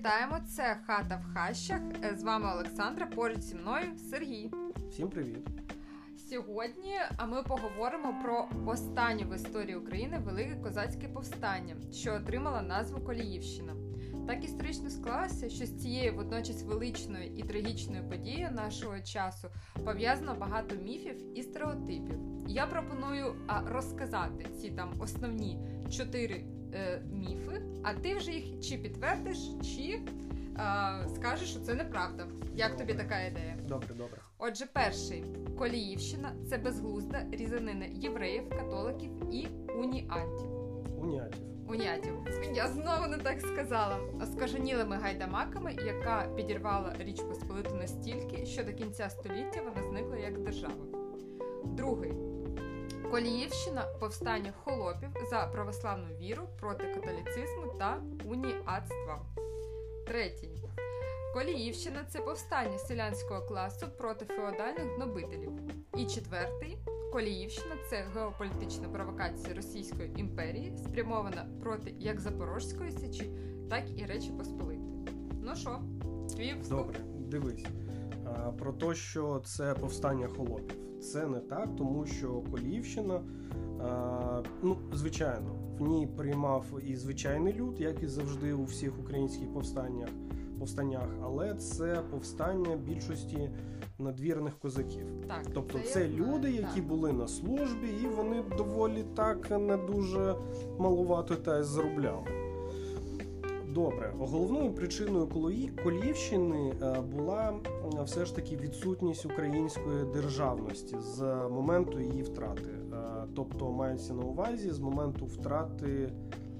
вітаємо! Це «Хата в хащах». З вами Олександра, поруч зі мною Сергій. Всім привіт! Сьогодні ми поговоримо про останнє в історії України Велике козацьке повстання, що отримало назву Коліївщина. Так історично склалося, що з цією водночас величною і трагічною подією нашого часу пов'язано багато міфів і стереотипів. Я пропоную розказати ці основні 4 міфи, а ти вже їх чи підтвердиш, чи скажеш, що це неправда. Як тобі така ідея? Добре. Отже, перший. Коліївщина – це безглузда різанина євреїв, католиків і уніатів. Уніатів. Я знову не так сказала. Скаженілими гайдамаками, яка підірвала Річ Посполиту настільки, що до кінця століття вона зникла як держава. Другий. Коліївщина – повстання холопів за православну віру проти католицизму та уніатства. Третій. Коліївщина – це повстання селянського класу проти феодальних гнобителів. І четвертий. Коліївщина – це геополітична провокація Російської імперії, спрямована проти як Запорозької Січі, так і Речі Посполитої. Ну що, твій вступ? Добре, дивись. Про те, що це повстання холопів. Це не так, тому що Коліївщина, звичайно, в ній приймав і звичайний люд, як і завжди у всіх українських повстаннях, але це повстання більшості надвірних козаків. Так, тобто це люди, які були на службі, і вони доволі так не дуже малувато та заробляли. Добре, головною причиною Коліївщини була все ж таки відсутність української державності з моменту її втрати. Тобто мається на увазі з моменту втрати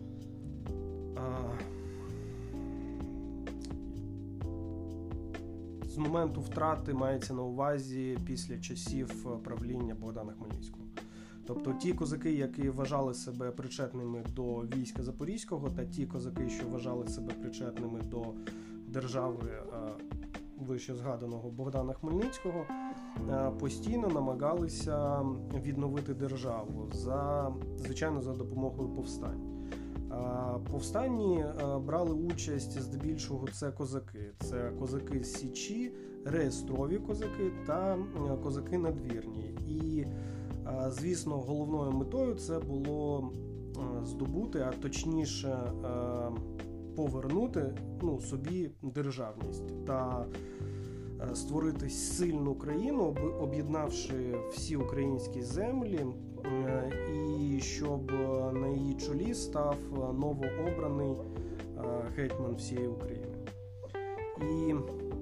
мається на увазі після часів правління Богдана Хмельницького. Тобто ті козаки, які вважали себе причетними до війська Запорізького, та ті козаки, що вважали себе причетними до держави вище згаданого Богдана Хмельницького, постійно намагалися відновити державу, звичайно, за допомогою повстань. Повстанні брали участь здебільшого це козаки з Січі, реєстрові козаки та козаки надвірні. І, звісно, головною метою це було здобути, а точніше повернути собі державність та створити сильну країну, об'єднавши всі українські землі, і щоб на її чолі став новообраний гетьман всієї України. І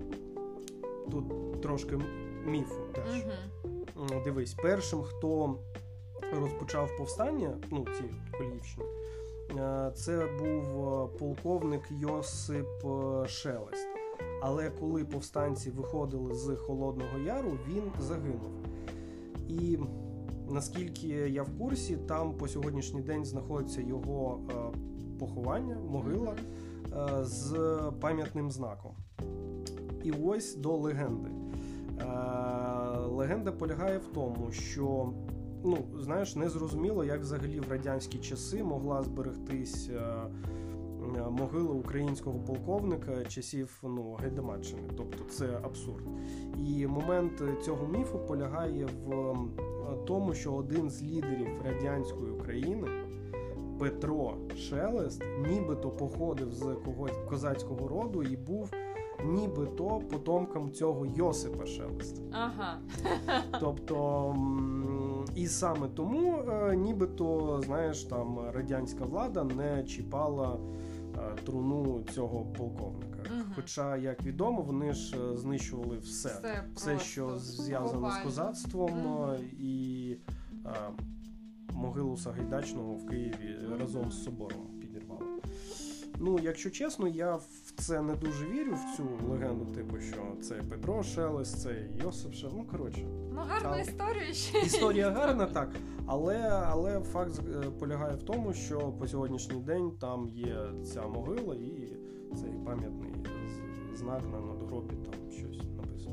тут трошки міфу теж. Дивись, першим, хто розпочав повстання, ці Коліївщини, це був полковник Йосип Шелест. Але коли повстанці виходили з Холодного Яру, він загинув. І наскільки я в курсі, там по сьогоднішній день знаходиться його поховання, могила з пам'ятним знаком. І ось до легенди. Легенда полягає в тому, що, незрозуміло, як взагалі в радянські часи могла зберегтись могила українського полковника часів Гайдамаччини. Тобто це абсурд. І момент цього міфу полягає в тому, що один з лідерів радянської України, Петро Шелест, нібито походив з козацького роду і був нібито потомком цього Йосипа Шелеста. Ага. Тобто, і саме тому нібито, радянська влада не чіпала труну цього полковника. Хоча, як відомо, вони ж знищували все що зв'язано з козацтвом, і могилу Сагайдачного в Києві разом з собором підірвали. Якщо чесно, я в це не дуже вірю, в цю легенду, що це Петро Шелест, це Йосип Шелест, гарна історія ще. Історія гарна, так. Але факт полягає в тому, що по сьогоднішній день там є ця могила і цей пам'ятний знак на надгробі, там щось написано.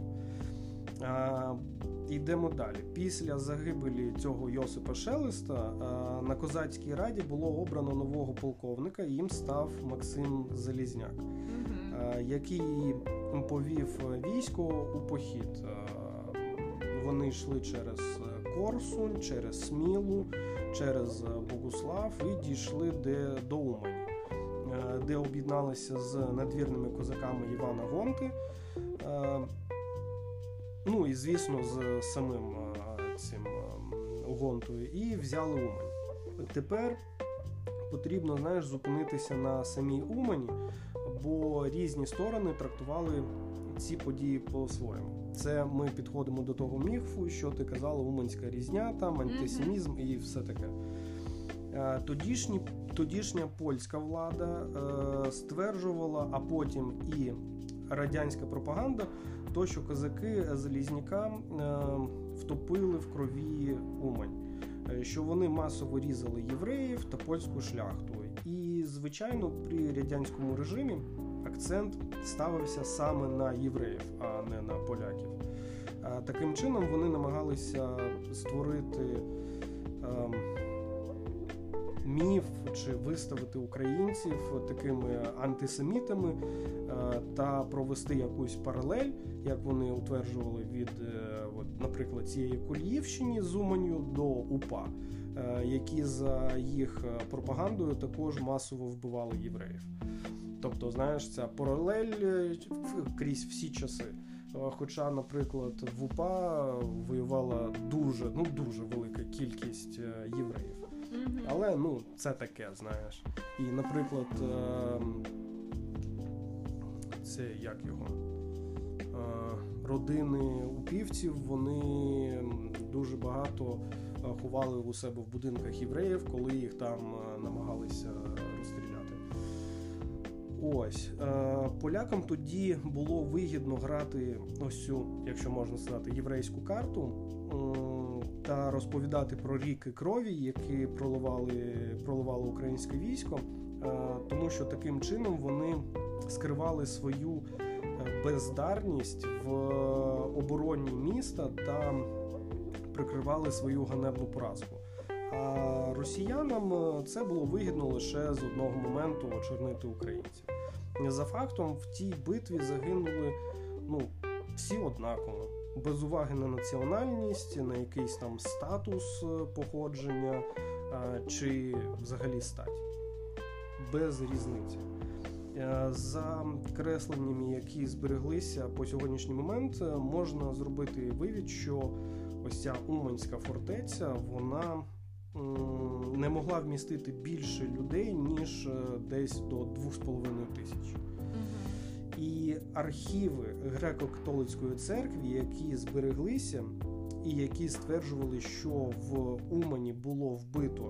Йдемо далі. Після загибелі цього Йосипа Шелеста на Козацькій раді було обрано нового полковника, і їм став Максим Залізняк. який повів військо у похід. Вони йшли через Корсунь, через Смілу, через Богуслав і дійшли до Умані, де об'єдналися з надвірними козаками Івана Гонти, і, звісно, з самим цим Гонтою, і взяли Умань. Тепер потрібно, зупинитися на самій Умані, бо різні сторони трактували ці події по-своєму. Це ми підходимо до того міфу, що ти казала, уманська різня, там антисемізм і все таке. Тодішня польська влада стверджувала, а потім і радянська пропаганда, що козаки Залізняка втопили в крові Умань, що вони масово різали євреїв та польську шляхту. І, звичайно, при радянському режимі акцент ставився саме на євреїв, а не на поляків. Таким чином вони намагалися створити міф чи виставити українців такими антисемітами та провести якусь паралель, як вони утверджували, від, наприклад, цієї Коліївщини з Уманню до УПА, які за їх пропагандою також масово вбивали євреїв. Тобто, ця паралель крізь всі часи. Хоча, наприклад, в УПА воювала дуже велика кількість євреїв. Але, це таке, І, наприклад, це як його? Родини упівців, вони дуже багато ховали у себе в будинках євреїв, коли їх там намагалися розстріляти. Ось. Полякам тоді було вигідно грати ось цю, якщо можна сказати, єврейську карту та розповідати про ріки крові, які проливало українське військо, тому що таким чином вони скривали свою бездарність в обороні міста та прикривали свою ганебну поразку. А росіянам це було вигідно лише з одного моменту очорнити українців. За фактом, в тій битві загинули всі однаково, без уваги на національність, на якийсь там статус походження чи взагалі стать. Без різниці. За кресленнями, які збереглися по сьогоднішній момент, можна зробити вивід, що ось ця Уманська фортеця, вона не могла вмістити більше людей, ніж десь до 2,5 тисяч. І архіви греко-католицької церкви, які збереглися і які стверджували, що в Умані було вбито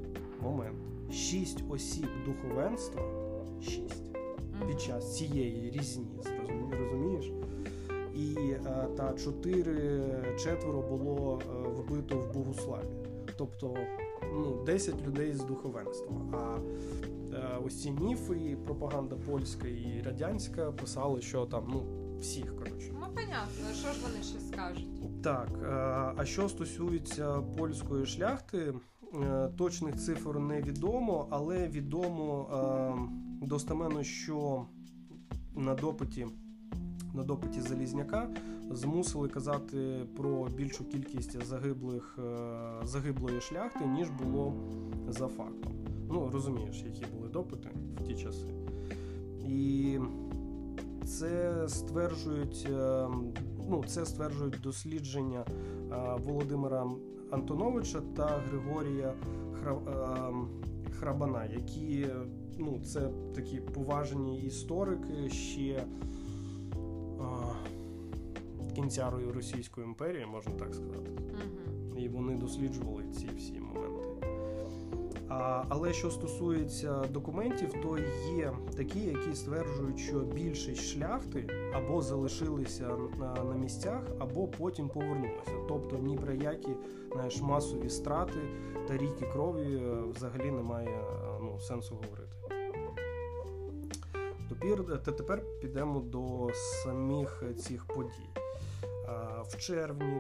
6 осіб духовенства, 6, під час цієї різні, розумієш? І та 4 було вбито в Богуславі. Тобто 10 людей з духовенства. А ось ці міфи, і пропаганда польська і радянська писали, що там, всіх, коротше. Понятно, що ж вони ще скажуть? Так, а що стосується польської шляхти, точних цифр невідомо, але відомо достеменно, що на допиті Залізняка змусили казати про більшу кількість загиблої шляхти, ніж було за фактом. Розумієш, які були допити в ті часи. І це стверджують дослідження Володимира Антоновича та Григорія Храбана, які, це такі поважні історики ще кінця Російської імперії, можна так сказати. І вони досліджували ці всі моменти. Але що стосується документів, то є такі, які стверджують, що більшість шляхти або залишилися на місцях, або потім повернулися. Тобто ні про які, масові страти та ріки крові взагалі немає сенсу говорити. Тепер підемо до самих цих подій. В червні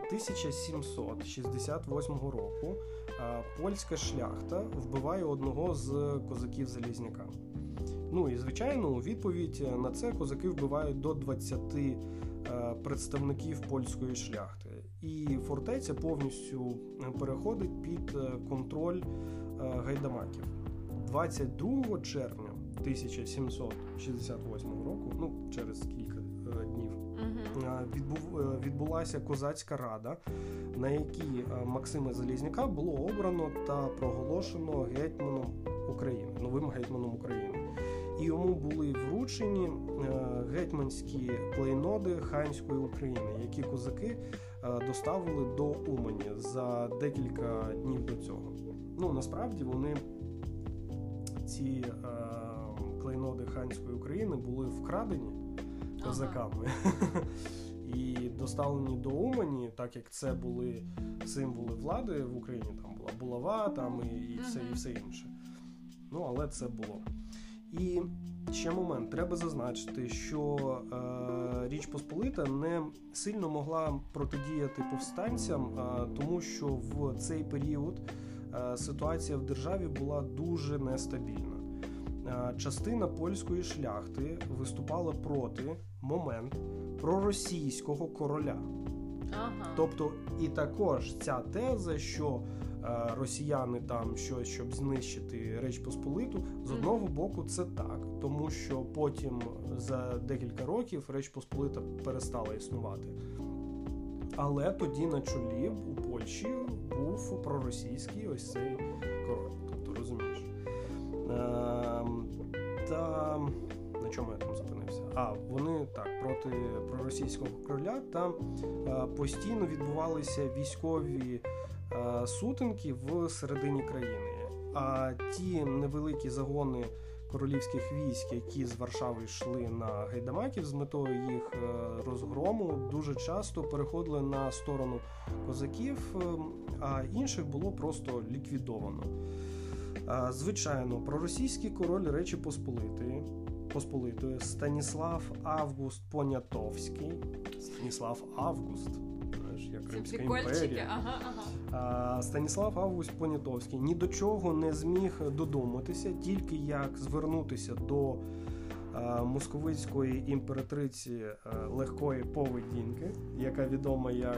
1768 року польська шляхта вбиває одного з козаків Залізняка. Ну і, звичайно, у відповідь на це козаки вбивають до 20 представників польської шляхти. І фортеця повністю переходить під контроль гайдамаків. 22 червня 1768 року, ну, через кілька днів, відбулася козацька рада, на якій Максима Залізняка було обрано та проголошено гетьманом України, новим гетьманом України. І йому були вручені гетьманські клейноди ханської України, які козаки доставили до Умані за декілька днів до цього. Ну, насправді, вони, ці клейноди ханської України, були вкрадені козаками і доставлені до Умані, так як це були символи влади в Україні. Там була булава, там і все інше. Ну, але це було. І ще момент. Треба зазначити, що Річ Посполита не сильно могла протидіяти повстанцям, тому що в цей період ситуація в державі була дуже нестабільна. Частина польської шляхти виступала проти проросійського короля. Тобто і також ця теза, що росіяни там щось, щоб знищити Річ Посполиту, з одного боку це так, тому що потім за декілька років Річ Посполита перестала існувати. Але тоді на чолі у Польщі був проросійський ось цей король. Тобто, розумієш. Та на чому я там зупинився? Вони так, проти проросійського короля, там постійно відбувалися військові сутинки в середині країни. А ті невеликі загони королівських військ, які з Варшави йшли на гайдамаків з метою їх розгрому, дуже часто переходили на сторону козаків, а інших було просто ліквідовано. Звичайно, проросійський король Речі Посполитої Станіслав Август Понятовський, як Римська імперія. Станіслав Август Понятовський ні до чого не зміг додуматися, тільки як звернутися до московицької імператриці легкої поведінки, яка відома як...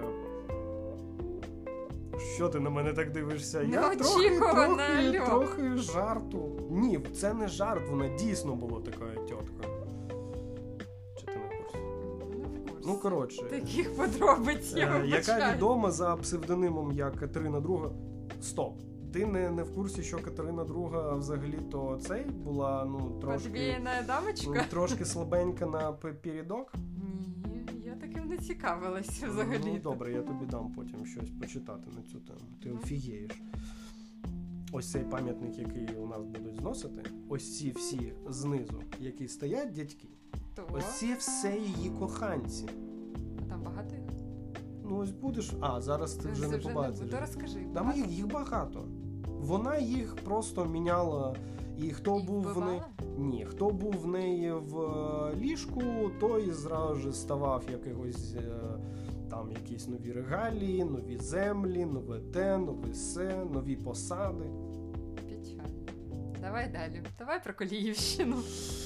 Що ти на мене так дивишся? Я трохи жарту. Ні, це не жарт, вона дійсно була такою тіткою. Чи ти не в курсі? Ну, коротше. Таких подробиць я вибачаю. Яка відома за псевдонимом як Катерина II. Стоп. Ти не в курсі, що Катерина II взагалі-то цей була, трошки слабенька на передок? Ні, я таким не цікавилася взагалі. Ну, добре, я тобі дам потім щось почитати на цю тему. Ти офігієш. Ось цей пам'ятник, який у нас будуть зносити, ось ці всі знизу, які стоять дядьки, ось ці все її коханці. А там багато їх? Ну, ось будеш... зараз ти вже не побачиш. То розкажи. Там їх багато. Вона їх просто міняла. І хто був в неї... Ні, хто був в неї в ліжку, той зразу ж ставав якихось там якісь нові регалії, нові землі, нове те, нове се, нові посади. Печально. Давай далі. Давай про Коліївщину.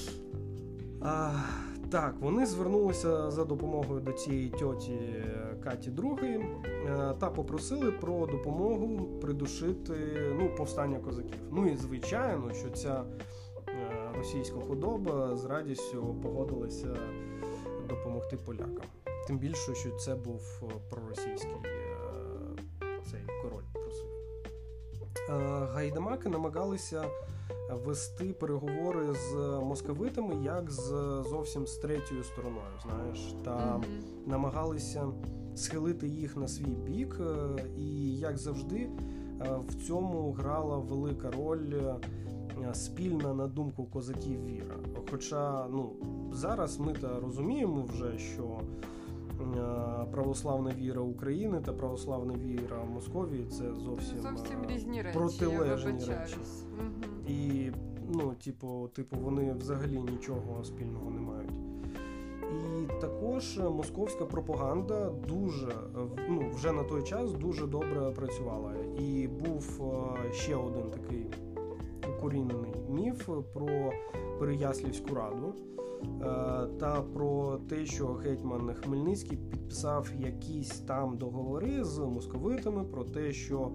Так, вони звернулися за допомогою до цієї тьоті Каті II та попросили про допомогу придушити повстання козаків. Ну і звичайно, що ця російська худоба з радістю погодилася допомогти полякам. Тим більше, що це був проросійський цей король просив. Гайдамаки намагалися вести переговори з московитами як зовсім з третьою стороною, знаєш, та намагалися схилити їх на свій бік, і, як завжди, в цьому грала велика роль спільна, на думку козаків, віра. Хоча, зараз ми розуміємо вже, що православна віра України та православна віра Московії – це зовсім різні речі, протилежні речі. І, вони взагалі нічого спільного не мають. І також московська пропаганда вже на той час дуже добре працювала. І був ще один такий укорінений міф про Переяславську раду та про те, що гетьман Хмельницький підписав якісь там договори з московитами про те, що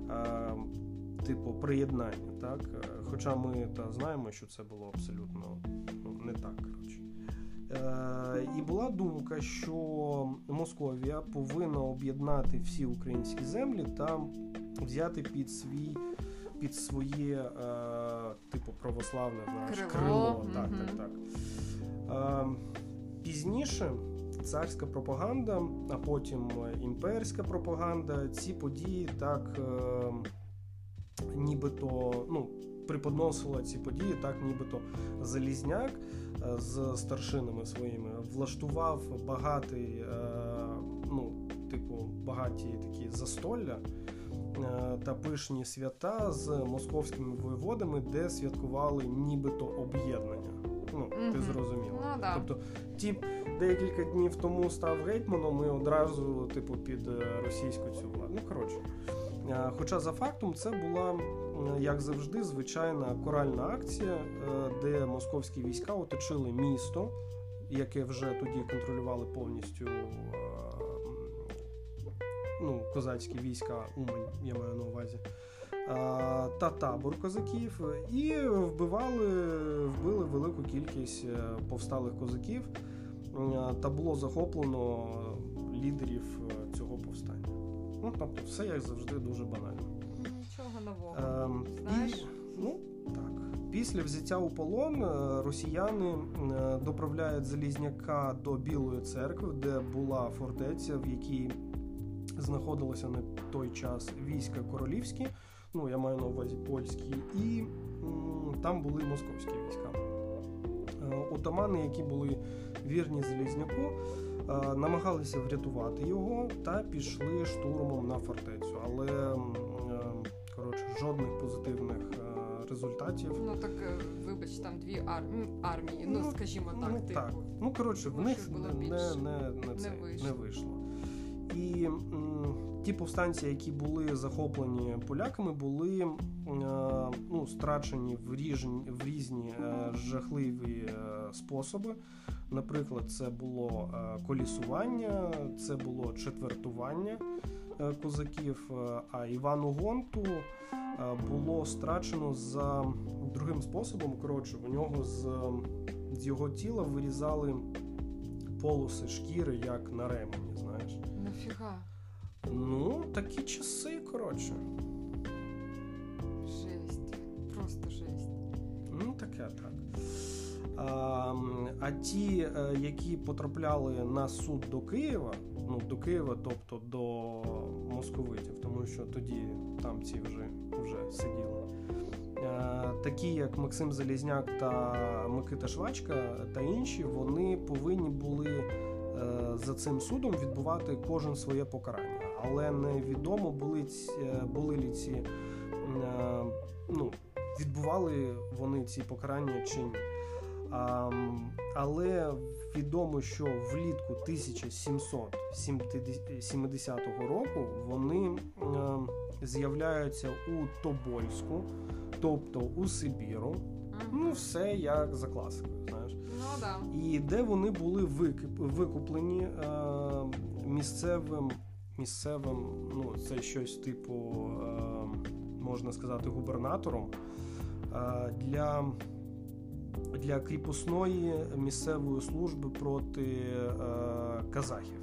приєднання, так? Хоча ми знаємо, що це було абсолютно не так, коротше. І була думка, що Московія повинна об'єднати всі українські землі та взяти під своє православне крило. Так. Пізніше царська пропаганда, а потім імперська пропаганда ці події так нібито, преподносила ці події так, нібито Залізняк з старшинами своїми влаштував багаті такі застолля та пишні свята з московськими воєводами, де святкували нібито об'єднання. Ти зрозуміла. Да. Тобто тіп декілька днів тому став гетьманом і одразу під російську цю владу. Хоча за фактом це була, як завжди, звичайна каральна акція, де московські війська оточили місто, яке вже тоді контролювали повністю козацькі війська, Умань, я маю на увазі, та табор козаків, і вбили велику кількість повсталих козаків, та було захоплено лідерів цього повстання. Тобто все, як завжди, дуже банально. Нічого нового. Знаєш? Так. Після взяття у полон росіяни доправляють Залізняка до Білої церкви, де була фортеця, в якій знаходилося на той час війська королівські, я маю на увазі польські, і там були московські війська. Отамани, які були вірні Залізняку, намагалися врятувати його та пішли штурмом на фортецю, але жодних позитивних результатів. Вибач, там дві армії, скажімо так. Так. В них не вийшло. І ті повстанці, які були захоплені поляками, були страчені в різні жахливі способи. Наприклад, це було колісування, це було четвертування козаків, а Івану Гонту було страчено за другим способом. У нього з його тіла вирізали полоси шкіри, як на ремені, знаєш. Нафіга? Такі часи, Жесть. Просто жесть. Таке так. А ті, які потрапляли на суд до Києва, тобто до московитів, тому що тоді там ці вже сиділи, такі як Максим Залізняк та Микита Швачка та інші, вони повинні були за цим судом відбувати кожен своє покарання. Але невідомо були ли ці, відбували вони ці покарання чи ні. Але відомо, що влітку 1770 року вони з'являються у Тобольську, тобто у Сибіру. Все як за класикою, знаєш. Да. І де вони були викуплені місцевим, це щось типу, можна сказати, губернатором, для кріпосної місцевої служби проти казахів.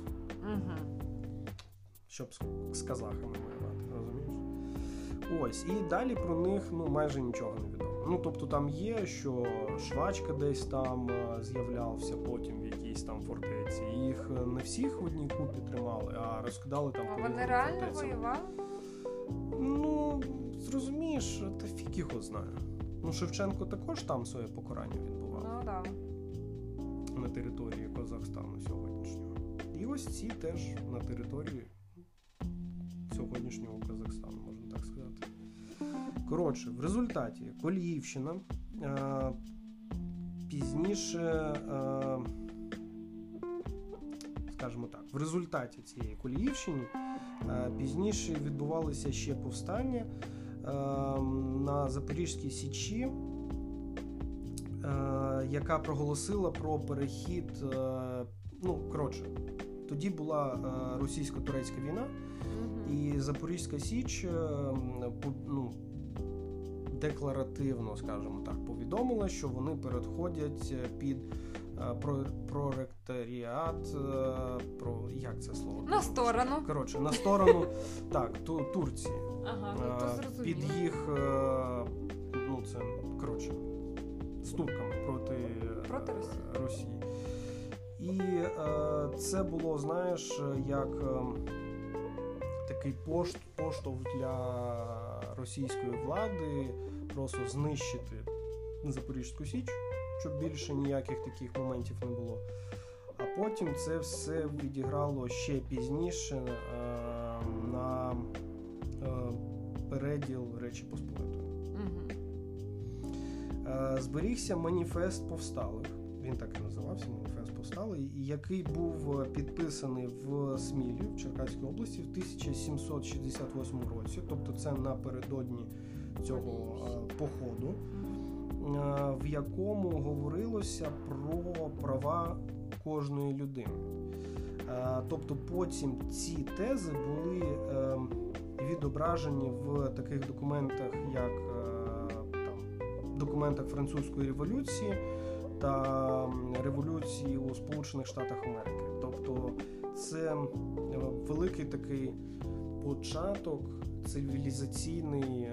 Щоб з казахами воювати, розумієш? Ось, і далі про них майже нічого не відомо. Тобто там є, що Швачка десь там з'являвся потім в якійсь там фортеці. Їх не всіх в одній купі тримали, а розкидали там по різним фортецям. А вони реально воювали? Зрозумієш, та фіг його знає. Шевченко також там своє покарання відбував. Да. На території Казахстану сьогоднішнього. І ось ці теж на території сьогоднішнього Казахстану, можна так сказати. В результаті Коліївщина пізніше, скажімо так, в результаті цієї Коліївщини пізніше відбувалися ще повстання на на Запорізькій Січі, яка проголосила про перехід, тоді була російсько-турецька війна, і Запорізька Січ декларативно, скажімо так, повідомила, що вони переходять під проректоріат, як це слово? На сторону. На сторону, так, Турції. Під їх, з турками проти Росії. І це було, знаєш, як такий поштовх для російської влади просто знищити Запорізьку Січ, щоб більше ніяких таких моментів не було. А потім це все відіграло ще пізніше на переділ Речі Посполитої. Зберігся маніфест повсталих. Він так і називався, маніфест повсталих, який був підписаний в Смілі, в Черкаській області в 1768 році, тобто це напередодні цього походу, в якому говорилося про права кожної людини. Тобто потім ці тези були відображені в таких документах, як документах Французької революції та революції у Сполучених Штатах Америки. Тобто це великий такий початок цивілізаційний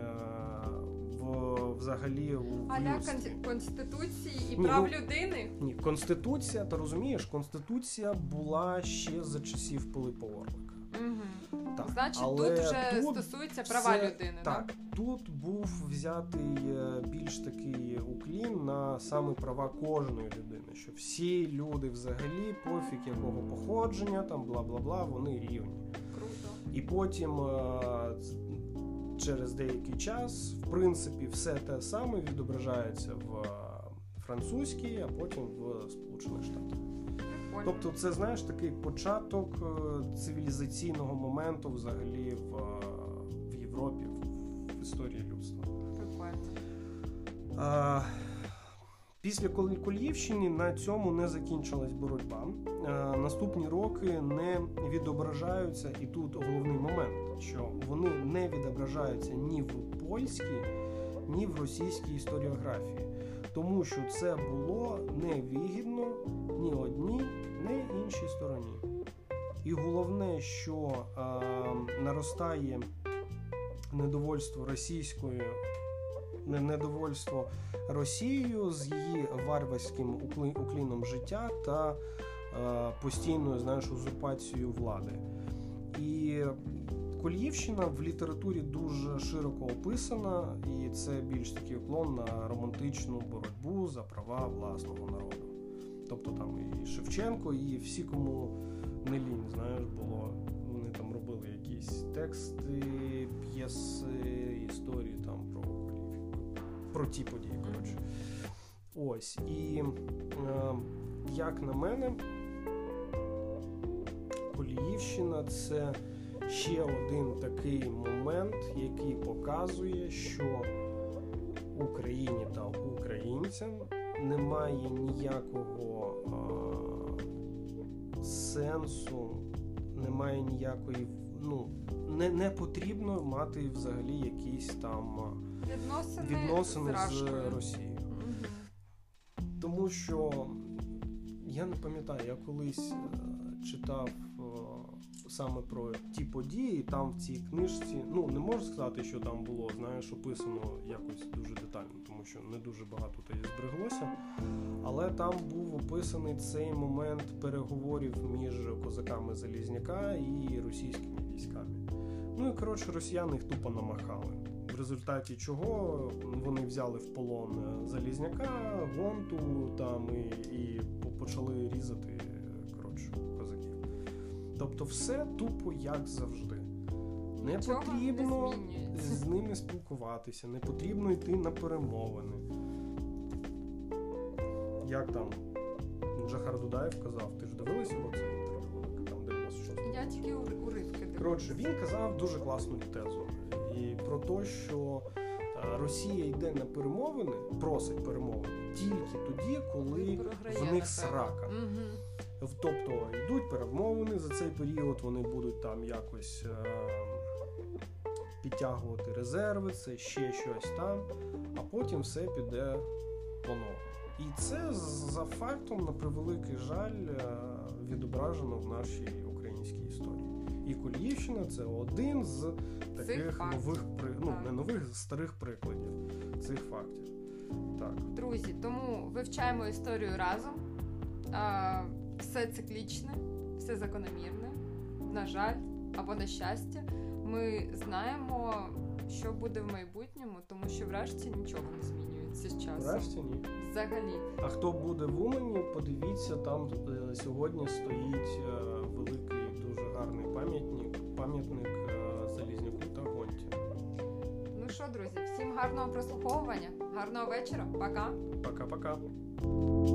взагалі у аля Конституції і прав людини? Ні, Конституція, ти розумієш, Конституція була ще за часів Пилипа Орлика. Так, значить, тут вже стосується права людини, так? Тут був взятий більш такий уклін на саме права кожної людини, що всі люди взагалі, пофіг якого походження, там бла-бла-бла, вони рівні. Круто. І потім через деякий час, в принципі, все те саме відображається в французькій, а потім в Сполучених Штатах. Тобто це, знаєш, такий початок цивілізаційного моменту взагалі в Європі, в історії людства. Після Коліївщини на цьому не закінчилась боротьба. Наступні роки не відображаються, і тут головний момент, що вони не відображаються ні в польській, ні в російській історіографії. Тому що це було невигідно ні одній, ні іншій стороні. І головне, що наростає недовольство Росією з її варварським укліном життя та постійною, знаєш, узурпацією влади. І Коліївщина в літературі дуже широко описана, і це більш такий уклон на романтичну боротьбу за права власного народу. Тобто там і Шевченко, і всі, кому не лінь, знаєш, було, вони там робили якісь тексти, п'єси, історії там про ті події, коротше. Ось, і як на мене, Коліївщина – це ще один такий момент, який показує, що Україні та українцям немає ніякого сенсу, немає ніякої, не потрібно мати взагалі якісь там відносини з Росією. Тому що, я не пам'ятаю, я колись читав саме про ті події, там в цій книжці, не можу сказати, що там було, знаєш, описано якось дуже детально, тому що не дуже багато тоді збереглося, але там був описаний цей момент переговорів між козаками Залізняка і російськими військами. І, коротше, росіяни їх тупо намахали. В результаті чого вони взяли в полон Залізняка, Гонту там і почали різати, коротше, козаків. Тобто все тупо як завжди. Не потрібно з ними спілкуватися, не потрібно йти на перемовини. Як там Джахар Дудаєв казав, ти ж дивилася його це інтерв'ю? Там 96. Я тільки уривки дивилася. Коротше, він казав дуже класну тезу. І про те, що Росія йде на перемовини, просить перемовини тільки тоді, коли в них срака. Тобто йдуть перемовини, за цей період вони будуть там якось підтягувати резерви, це ще щось там, а потім все піде по-новому. І це за фактом, на превеликий жаль, відображено в нашій українській історії. І Коліївщина – це один з таких нових, не нових, старих прикладів цих фактів. Так. Друзі, тому вивчаємо історію разом. Все циклічне, все закономірне. На жаль, або на щастя. Ми знаємо, що буде в майбутньому, тому що врешті нічого не змінюється з часом. Врешті ні. Взагалі. А хто буде в Умані, подивіться, там сьогодні стоїть великий, дуже гарний пам'ятник Залізняку та Гонті. Ну що, друзі, всім гарного прослуховування, гарного вечора, пока. Пока-пока.